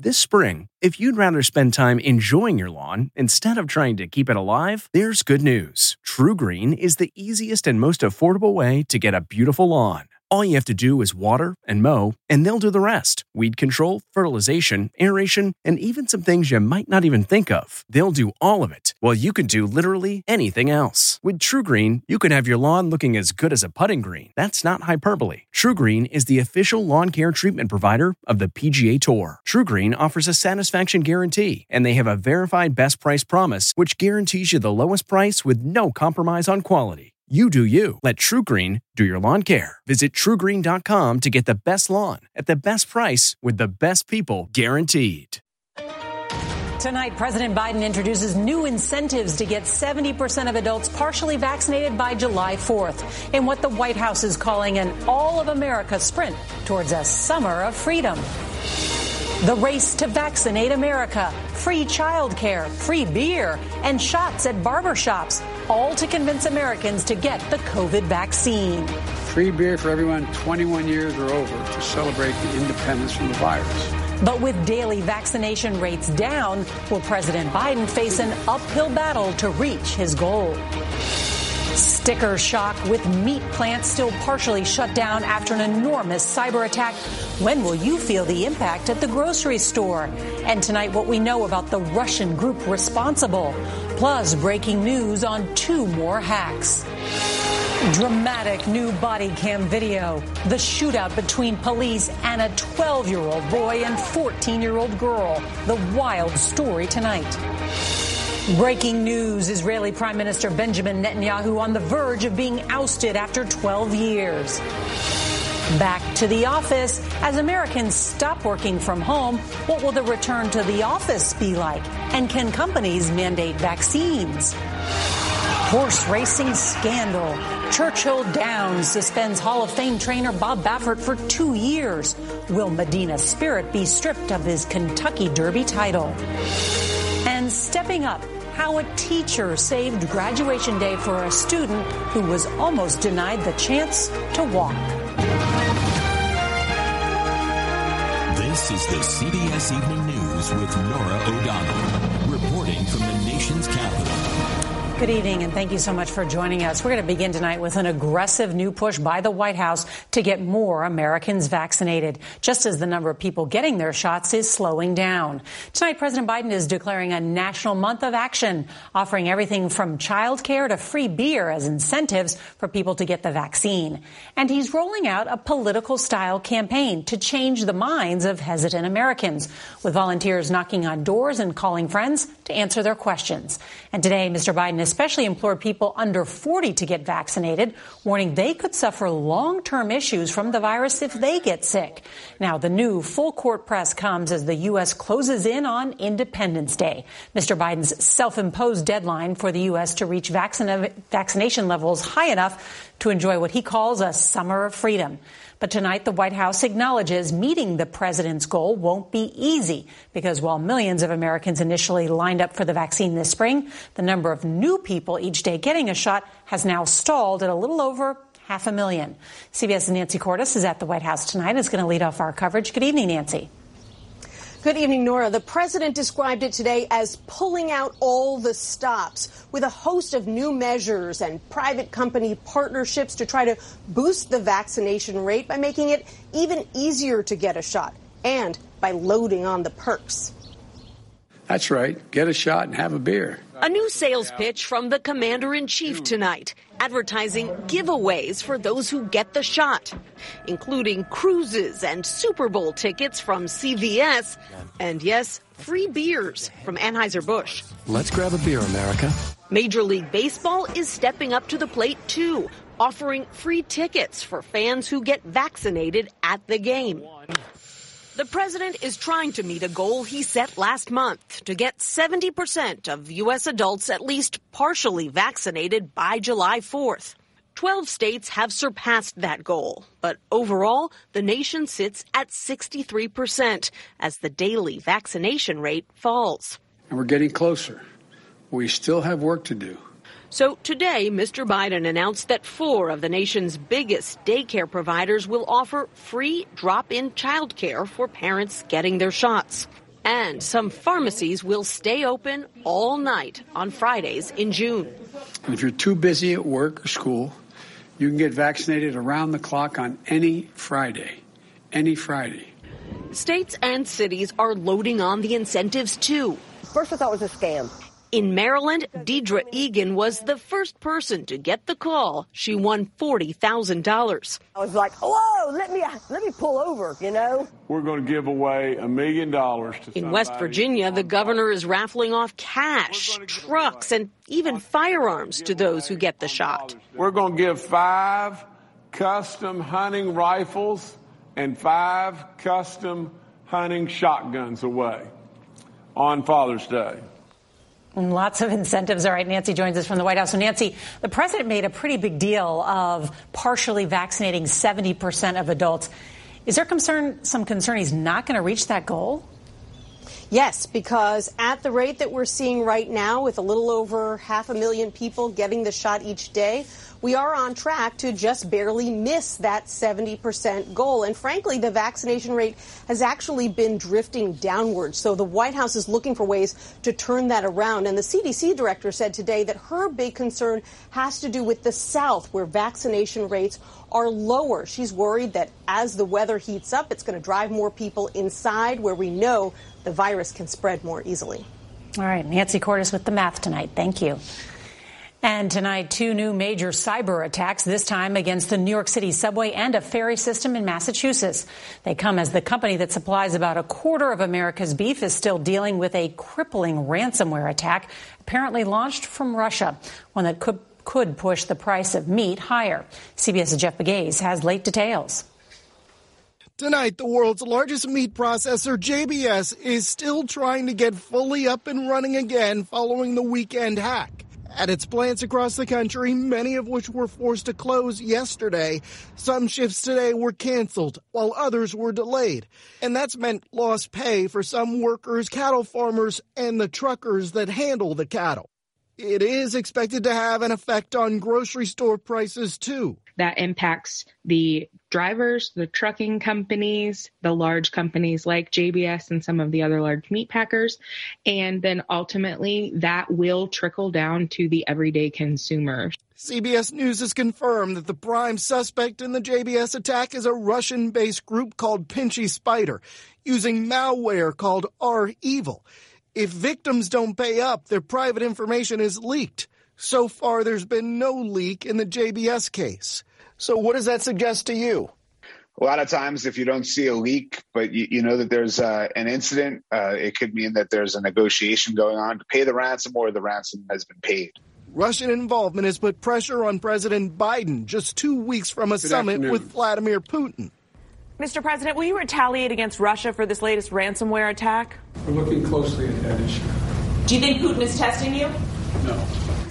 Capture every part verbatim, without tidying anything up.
This spring, if you'd rather spend time enjoying your lawn instead of trying to keep it alive, there's good news. TruGreen is the easiest and most affordable way to get a beautiful lawn. All you have to do is water and mow, and they'll do the rest. Weed control, fertilization, aeration, and even some things you might not even think of. They'll do all of it, while you can do literally anything else. With TruGreen, you can have your lawn looking as good as a putting green. That's not hyperbole. TruGreen is the official lawn care treatment provider of the P G A Tour. TruGreen offers a satisfaction guarantee, and they have a verified best price promise, which guarantees you the lowest price with no compromise on quality. You do you. Let TruGreen do your lawn care. Visit True Green dot com to get the best lawn at the best price with the best people guaranteed. Tonight, President Biden introduces new incentives to get seventy percent of adults partially vaccinated by July fourth in what the White House is calling an all-of-America sprint towards a summer of freedom. The race to vaccinate America, free childcare, free beer, and shots at barbershops, all to convince Americans to get the COVID vaccine. Free beer for everyone twenty-one years or over to celebrate the independence from the virus. But with daily vaccination rates down, will President Biden face an uphill battle to reach his goal? Sticker shock with meat plants still partially shut down after an enormous cyber attack. When will you feel the impact at the grocery store? And tonight, what we know about the Russian group responsible. Plus, breaking news on two more hacks. Dramatic new body cam video. The shootout between police and a twelve-year-old boy and fourteen-year-old girl. The wild story tonight. Breaking news, Israeli Prime Minister Benjamin Netanyahu on the verge of being ousted after twelve years. Back to the office. As Americans stop working from home, what will the return to the office be like? And can companies mandate vaccines? Horse racing scandal. Churchill Downs suspends Hall of Fame trainer Bob Baffert for two years. Will Medina Spirit be stripped of his Kentucky Derby title? And stepping up, how a teacher saved graduation day for a student who was almost denied the chance to walk. This is the C B S Evening News with Norah O'Donnell, reporting from the nation's capital. Good evening, and thank you so much for joining us. We're going to begin tonight with an aggressive new push by the White House to get more Americans vaccinated, just as the number of people getting their shots is slowing down. Tonight, President Biden is declaring a national month of action, offering everything from childcare to free beer as incentives for people to get the vaccine. And he's rolling out a political-style campaign to change the minds of hesitant Americans, with volunteers knocking on doors and calling friends to answer their questions. And today, Mister Biden especially implored people under forty to get vaccinated, warning they could suffer long-term issues from the virus if they get sick. Now, the new full-court press comes as the U S closes in on Independence Day, Mister Biden's self-imposed deadline for the U S to reach vaccina- vaccination levels high enough to enjoy what he calls a summer of freedom. But tonight, the White House acknowledges meeting the president's goal won't be easy, because while millions of Americans initially lined up for the vaccine this spring, the number of new people each day getting a shot has now stalled at a little over half a million. CBS's Nancy Cordes is at the White House tonight and is going to lead off our coverage. Good evening, Nancy. Good evening, Nora. The president described it today as pulling out all the stops, with a host of new measures and private company partnerships to try to boost the vaccination rate by making it even easier to get a shot and by loading on the perks. That's right. Get a shot and have a beer. A new sales pitch from the commander-in-chief tonight, advertising giveaways for those who get the shot, including cruises and Super Bowl tickets from C V S, and yes, free beers from Anheuser-Busch. Let's grab a beer, America. Major League Baseball is stepping up to the plate, too, offering free tickets for fans who get vaccinated at the game. The president is trying to meet a goal he set last month to get seventy percent of U S adults at least partially vaccinated by July fourth. Twelve states have surpassed that goal, but overall, the nation sits at sixty-three percent as the daily vaccination rate falls. And we're getting closer. We still have work to do. So today, Mister Biden announced that four of the nation's biggest daycare providers will offer free drop-in childcare for parents getting their shots. And some pharmacies will stay open all night on Fridays in June. And if you're too busy at work or school, you can get vaccinated around the clock on any Friday. Any Friday. States and cities are loading on the incentives, too. First, I thought it was a scam. In Maryland, Deidre Egan was the first person to get the call. She won forty thousand dollars. I was like, whoa, let me let me pull over, you know. We're going to give away a million dollars to In West Virginia, the governor is raffling off cash, trucks, and even firearms to those who get the shot. We're going to give five custom hunting rifles and five custom hunting shotguns away on Father's Day. And lots of incentives. All right, Nancy joins us from the White House. So, Nancy, the president made a pretty big deal of partially vaccinating seventy percent of adults. Is there concern, some concern he's not going to reach that goal? Yes, because at the rate that we're seeing right now, with a little over half a million people getting the shot each day, we are on track to just barely miss that seventy percent goal. And frankly, the vaccination rate has actually been drifting downward. So the White House is looking for ways to turn that around. And the C D C director said today that her big concern has to do with the South, where vaccination rates are lower. She's worried that as the weather heats up, it's going to drive more people inside, where we know the virus can spread more easily. All right, Nancy Cordes with the math tonight. Thank you. And tonight, two new major cyber attacks, this time against the New York City subway and a ferry system in Massachusetts. They come as the company that supplies about a quarter of America's beef is still dealing with a crippling ransomware attack, apparently launched from Russia, one that could, could push the price of meat higher. CBS's Jeff Begays has late details. Tonight, the world's largest meat processor, J B S, is still trying to get fully up and running again following the weekend hack. At its plants across the country, many of which were forced to close yesterday, some shifts today were canceled, while others were delayed. And that's meant lost pay for some workers, cattle farmers, and the truckers that handle the cattle. It is expected to have an effect on grocery store prices, too. That impacts the drivers, the trucking companies, the large companies like J B S and some of the other large meat packers. And then ultimately that will trickle down to the everyday consumer. C B S News has confirmed that the prime suspect in the J B S attack is a Russian-based group called Pinchy Spider, using malware called R-Evil. If victims don't pay up, their private information is leaked. So far, there's been no leak in the J B S case. So what does that suggest to you? A lot of times, if you don't see a leak, but you, you know that there's uh, an incident, uh, it could mean that there's a negotiation going on to pay the ransom, or the ransom has been paid. Russian involvement has put pressure on President Biden just two weeks from a Good summit afternoon. with Vladimir Putin. Mister President, will you retaliate against Russia for this latest ransomware attack? We're looking closely at that issue. Do you think Putin is testing you? No.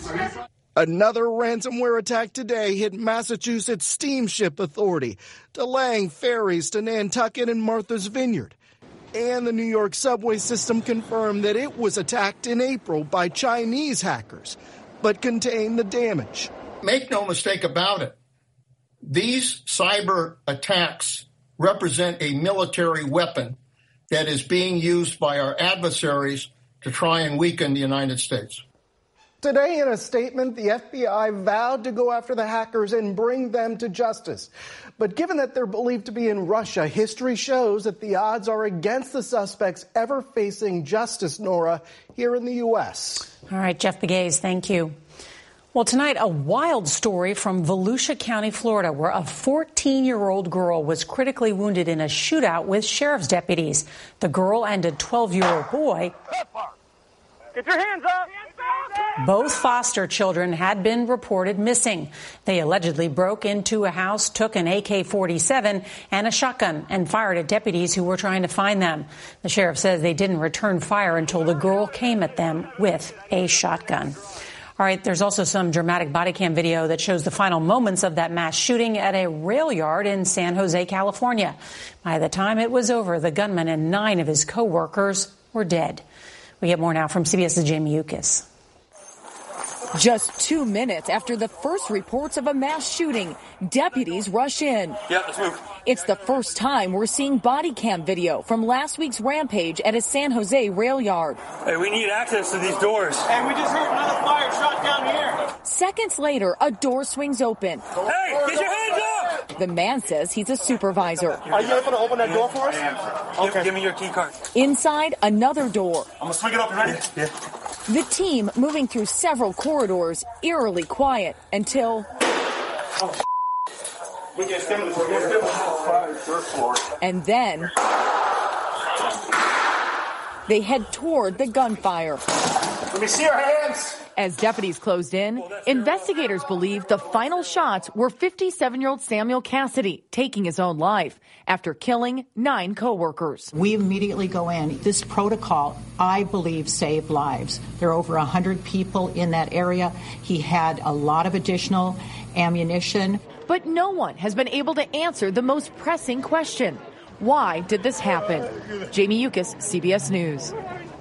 Another ransomware attack today hit Massachusetts Steamship Authority, delaying ferries to Nantucket and Martha's Vineyard. And the New York subway system confirmed that it was attacked in April by Chinese hackers, but contained the damage. Make no mistake about it. These cyber attacks represent a military weapon that is being used by our adversaries to try and weaken the United States. Today, in a statement, the F B I vowed to go after the hackers and bring them to justice. But given that they're believed to be in Russia, history shows that the odds are against the suspects ever facing justice, Nora, here in the U S. All right, Jeff Begays, thank you. Well, tonight, a wild story from Volusia County, Florida, where a fourteen-year-old girl was critically wounded in a shootout with sheriff's deputies. The girl and a twelve-year-old boy. Get your hands up! Both foster children had been reported missing. They allegedly broke into a house, took an A K forty-seven and a shotgun, and fired at deputies who were trying to find them. The sheriff says they didn't return fire until the girl came at them with a shotgun. All right, there's also some dramatic body cam video that shows the final moments of that mass shooting at a rail yard in San Jose, California. By the time it was over, the gunman and nine of his co-workers were dead. We get more now from CBS's Jamie Yukas. Just two minutes after the first reports of a mass shooting, deputies rush in. Yeah, let's move. It's the first time we're seeing body cam video from last week's rampage at a San Jose rail yard. Hey, we need access to these doors. Hey, we just heard another fire shot down here. Seconds later, a door swings open. Hey, get your hands up! The man says he's a supervisor. Are you able to open that door for us? Okay. Give, give me your key card. Inside, another door. I'm gonna swing it up. You ready? Yeah. The team moving through several corridors, eerily quiet until... Oh, we get stimulus. We get stimulus. And then... they head toward the gunfire. Let me see your hands. As deputies closed in, investigators believe the final shots were fifty-seven-year-old Samuel Cassidy taking his own life after killing nine coworkers. We immediately go in. This protocol, I believe, saved lives. There are over one hundred people in that area. He had a lot of additional ammunition. But no one has been able to answer the most pressing question. Why did this happen? Jamie Yukas, C B S News.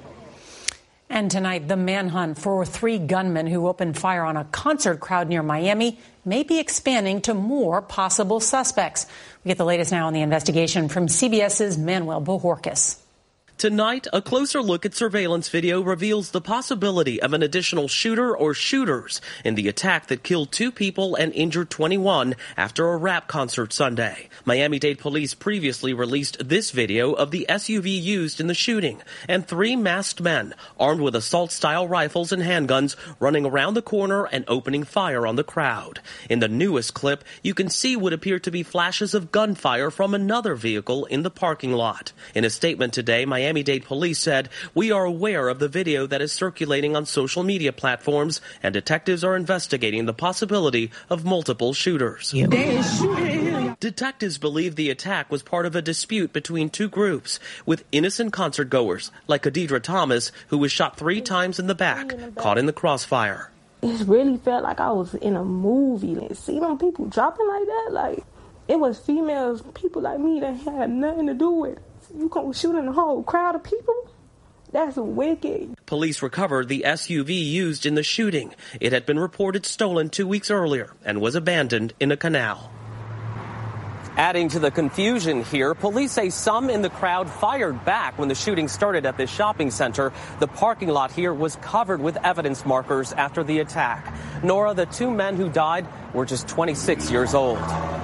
And tonight, the manhunt for three gunmen who opened fire on a concert crowd near Miami may be expanding to more possible suspects. We get the latest now on the investigation from CBS's Manuel Bojorquez. Tonight, a closer look at surveillance video reveals the possibility of an additional shooter or shooters in the attack that killed two people and injured twenty-one after a rap concert Sunday. Miami-Dade police previously released this video of the S U V used in the shooting and three masked men armed with assault-style rifles and handguns running around the corner and opening fire on the crowd. In the newest clip, you can see what appear to be flashes of gunfire from another vehicle in the parking lot. In a statement today, Miami Miami-Dade police said, "We are aware of the video that is circulating on social media platforms, and detectives are investigating the possibility of multiple shooters." Detectives believe the attack was part of a dispute between two groups, with innocent concertgoers like Adidra Thomas, who was shot three times in the back, caught in the crossfire. It really felt like I was in a movie. And see them people dropping like that, like it was females, people like me that had nothing to do with it. You gonna shoot in a whole crowd of people? That's wicked. Police recovered the S U V used in the shooting. It had been reported stolen two weeks earlier and was abandoned in a canal. Adding to the confusion here, police say some in the crowd fired back when the shooting started at this shopping center. The parking lot here was covered with evidence markers after the attack. Nora, the two men who died were just twenty-six years old.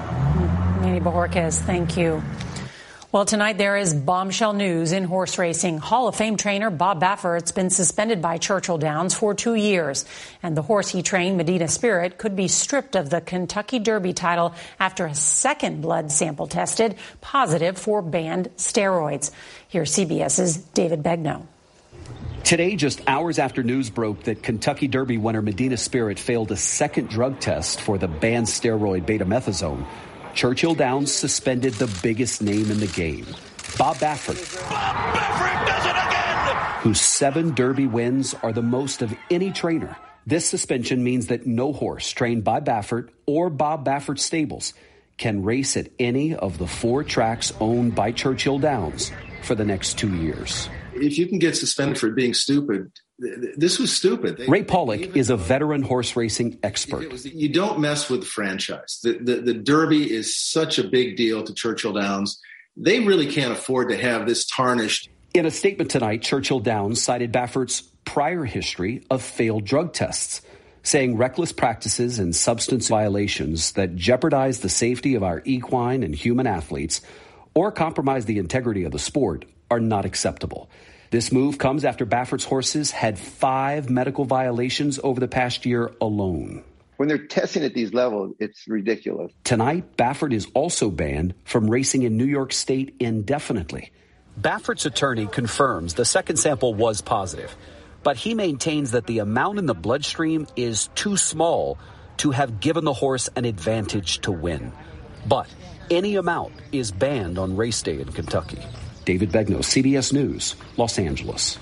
Manny Bojorquez, thank you. Well, tonight there is bombshell news in horse racing. Hall of Fame trainer Bob Baffert's been suspended by Churchill Downs for two years. And the horse he trained, Medina Spirit, could be stripped of the Kentucky Derby title after a second blood sample tested positive for banned steroids. Here's CBS's David Begnaud. Today, just hours after news broke that Kentucky Derby winner Medina Spirit failed a second drug test for the banned steroid betamethasone, Churchill Downs suspended the biggest name in the game, Bob Baffert. Bob Baffert does it again! Whose seven Derby wins are the most of any trainer. This suspension means that no horse trained by Baffert or Bob Baffert stables can race at any of the four tracks owned by Churchill Downs for the next two years. If you can get suspended for being stupid, this was stupid. They, Ray Pollock is a veteran horse racing expert. Was, you don't mess with the franchise. The, the, the Derby is such a big deal to Churchill Downs. They really can't afford to have this tarnished. In a statement tonight, Churchill Downs cited Baffert's prior history of failed drug tests, saying reckless practices and substance violations that jeopardize the safety of our equine and human athletes or compromise the integrity of the sport are not acceptable. This move comes after Baffert's horses had five medical violations over the past year alone. When they're testing at these levels, it's ridiculous. Tonight, Baffert is also banned from racing in New York State indefinitely. Baffert's attorney confirms the second sample was positive, but he maintains that the amount in the bloodstream is too small to have given the horse an advantage to win. But any amount is banned on race day in Kentucky. David Begnaud, C B S News, Los Angeles.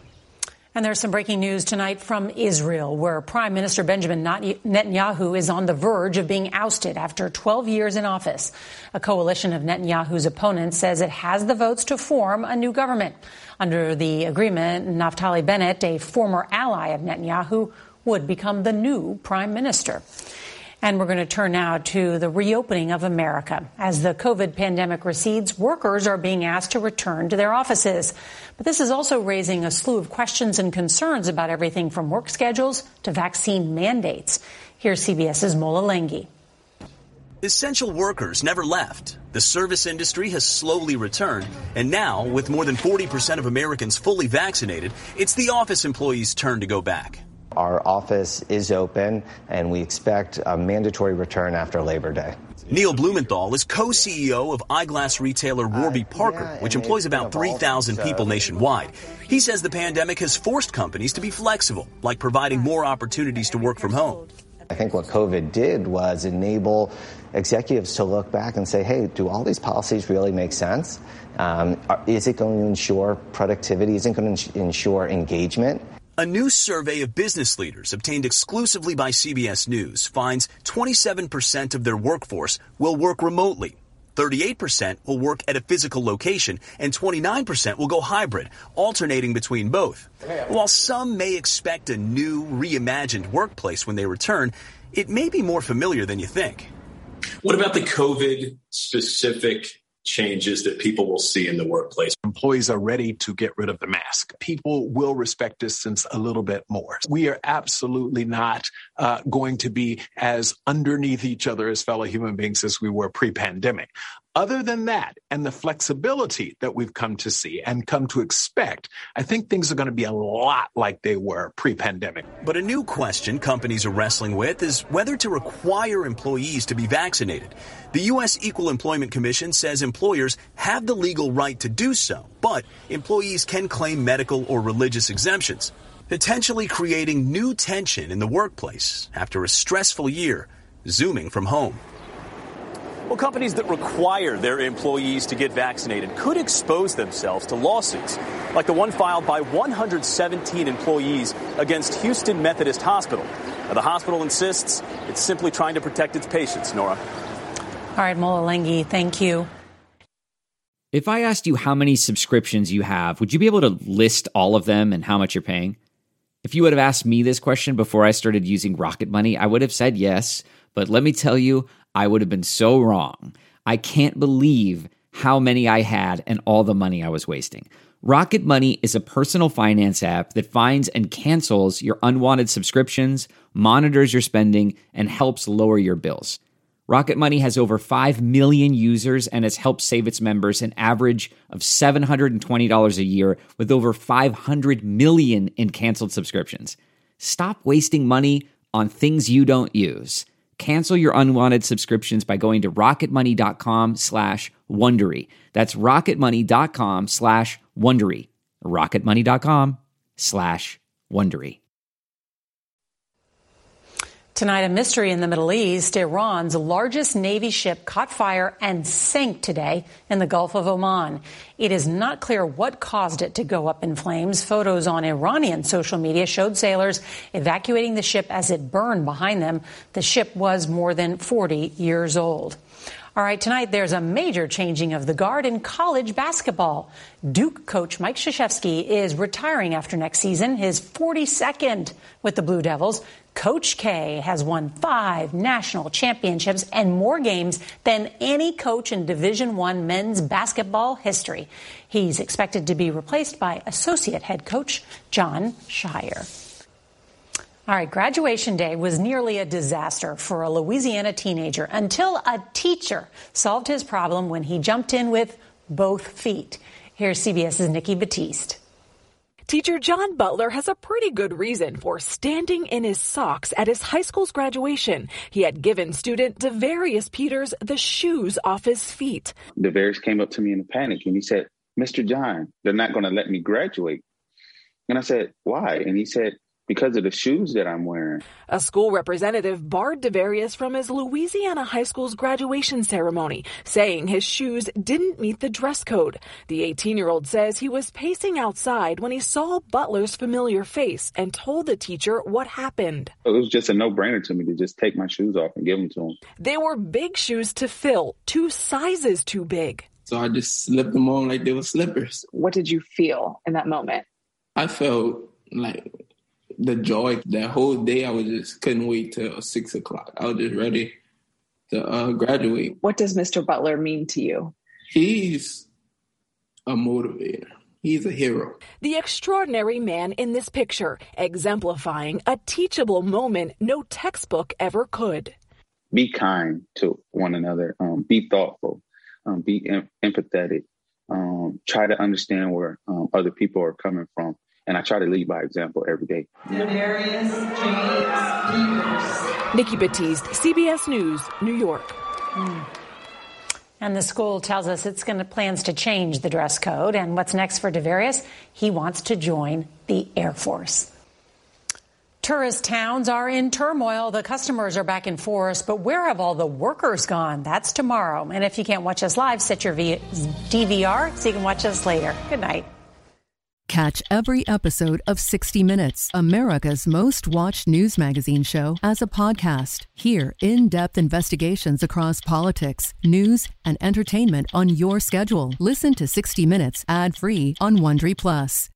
And there's some breaking news tonight from Israel, where Prime Minister Benjamin Netanyahu is on the verge of being ousted after twelve years in office. A coalition of Netanyahu's opponents says it has the votes to form a new government. Under the agreement, Naftali Bennett, a former ally of Netanyahu, would become the new prime minister. And we're going to turn now to the reopening of America. As the COVID pandemic recedes, workers are being asked to return to their offices. But this is also raising a slew of questions and concerns about everything from work schedules to vaccine mandates. Here's CBS's Mola Lenghi. Essential workers never left. The service industry has slowly returned. And now, with more than forty percent of Americans fully vaccinated, it's the office employees' turn to go back. Our office is open, and we expect a mandatory return after Labor Day. Neil Blumenthal is co-C E O of eyeglass retailer Warby Parker, uh, yeah, which employs about three thousand people nationwide. He says the pandemic has forced companies to be flexible, like providing more opportunities to work from home. I think what COVID did was enable executives to look back and say, hey, do all these policies really make sense? Um, is it going to ensure productivity? Is it going to ensure engagement? A new survey of business leaders obtained exclusively by C B S News finds twenty-seven percent of their workforce will work remotely, thirty-eight percent will work at a physical location, and twenty-nine percent will go hybrid, alternating between both. While some may expect a new, reimagined workplace when they return, it may be more familiar than you think. What about the COVID-specific changes that people will see in the workplace? Employees are ready to get rid of the mask. People will respect distance a little bit more. We are absolutely not uh, going to be as underneath each other as fellow human beings as we were pre-pandemic. Other than that, and the flexibility that we've come to see and come to expect, I think things are going to be a lot like they were pre-pandemic. But a new question companies are wrestling with is whether to require employees to be vaccinated. The U S Equal Employment Commission says employers have the legal right to do so, but employees can claim medical or religious exemptions, potentially creating new tension in the workplace after a stressful year zooming from home. Well, companies that require their employees to get vaccinated could expose themselves to lawsuits, like the one filed by one hundred seventeen employees against Houston Methodist Hospital. Now, the hospital insists it's simply trying to protect its patients, Nora. All right, Mola Lenghi, thank you. If I asked you how many subscriptions you have, would you be able to list all of them and how much you're paying? If you would have asked me this question before I started using Rocket Money, I would have said yes, but let me tell you, I would have been so wrong. I can't believe how many I had and all the money I was wasting. Rocket Money is a personal finance app that finds and cancels your unwanted subscriptions, monitors your spending, and helps lower your bills. Rocket Money has over five million users and has helped save its members an average of seven hundred twenty dollars a year with over five hundred million in canceled subscriptions. Stop wasting money on things you don't use. Cancel your unwanted subscriptions by going to rocketmoney.com slash Wondery. That's rocketmoney.com slash Wondery. rocketmoney.com slash Wondery. Tonight, a mystery in the Middle East. Iran's largest Navy ship caught fire and sank today in the Gulf of Oman. It is not clear what caused it to go up in flames. Photos on Iranian social media showed sailors evacuating the ship as it burned behind them. The ship was more than forty years old. All right, tonight there's a major changing of the guard in college basketball. Duke coach Mike Krzyzewski is retiring after next season, his forty-second with the Blue Devils. Coach K has won five national championships and more games than any coach in Division One men's basketball history. He's expected to be replaced by associate head coach Jon Scheyer. All right, graduation day was nearly a disaster for a Louisiana teenager until a teacher solved his problem when he jumped in with both feet. Here's CBS's Nikki Batiste. Teacher John Butler has a pretty good reason for standing in his socks at his high school's graduation. He had given student Devarius Peters the shoes off his feet. Devarius came up to me in a panic and he said, Mister John, they're not going to let me graduate. And I said, why? And he said, because of the shoes that I'm wearing. A school representative barred Devarius from his Louisiana high school's graduation ceremony, saying his shoes didn't meet the dress code. The eighteen-year-old says he was pacing outside when he saw Butler's familiar face and told the teacher what happened. It was just a no-brainer to me to just take my shoes off and give them to him. They were big shoes to fill, two sizes too big. So I just slipped them on like they were slippers. What did you feel in that moment? I felt like the joy. That whole day, I was just couldn't wait till six o'clock. I was just ready to uh, graduate. What does Mister Butler mean to you? He's a motivator. He's a hero. The extraordinary man in this picture, exemplifying a teachable moment no textbook ever could. Be kind to one another. Um, be thoughtful. Um, be em- empathetic. Um, try to understand where um, other people are coming from. And I try to lead by example every day. Darius James Peters. Nikki Batiste, C B S News, New York. Mm. And the school tells us it's going to plans to change the dress code. And what's next for Devarius? He wants to join the Air Force. Tourist towns are in turmoil. The customers are back in force. But where have all the workers gone? That's tomorrow. And if you can't watch us live, set your D V R so you can watch us later. Good night. Catch every episode of sixty minutes, America's most watched news magazine show, as a podcast. Hear in-depth investigations across politics, news, and entertainment on your schedule. Listen to sixty minutes ad-free on Wondery Plus.